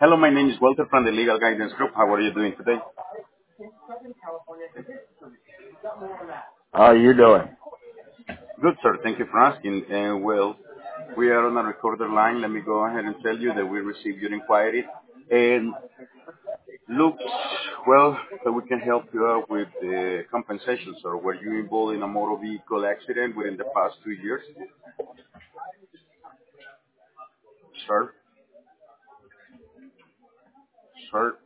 Hello, my name is Walter from the Legal Guidance Group. How are you doing today? How you doing? Good, sir. Thank you for asking. Well, we are on a recorder line. Let me go ahead and tell you that we received your inquiry. And looks, well, that we can help you out with the compensation, sir. Were you involved in a motor vehicle accident within the past 2 years? Sir? Sir?